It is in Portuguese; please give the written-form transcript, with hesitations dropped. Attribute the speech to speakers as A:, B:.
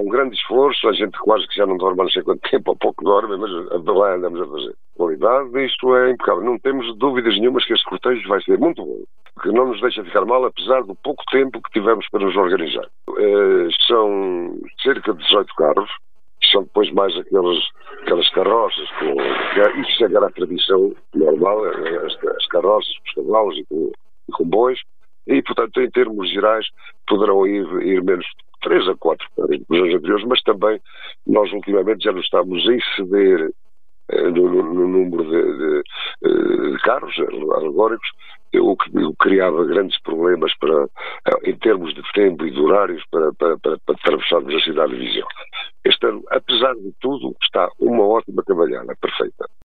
A: grande esforço, a gente quase que já não dorme há não sei quanto tempo, ou pouco dorme, mas lá andamos a fazer. A qualidade disto é impecável. Não temos dúvidas nenhumas que este cortejo vai ser muito bom, que não nos deixa ficar mal, apesar do pouco tempo que tivemos para nos organizar. São cerca de 18 carros, são depois mais aquelas carroças, isso é a tradição normal, as carroças, os cavalos e comboios, e, portanto, em termos gerais, poderão ir menos 3 a 4 dos anos anteriores, mas também nós ultimamente já nos estamos a exceder no número de carros alegóricos, o que criava grandes problemas em termos de tempo e de horários para atravessarmos a cidade de Viseu. Este ano, apesar de tudo, está uma ótima cavalhada, perfeita.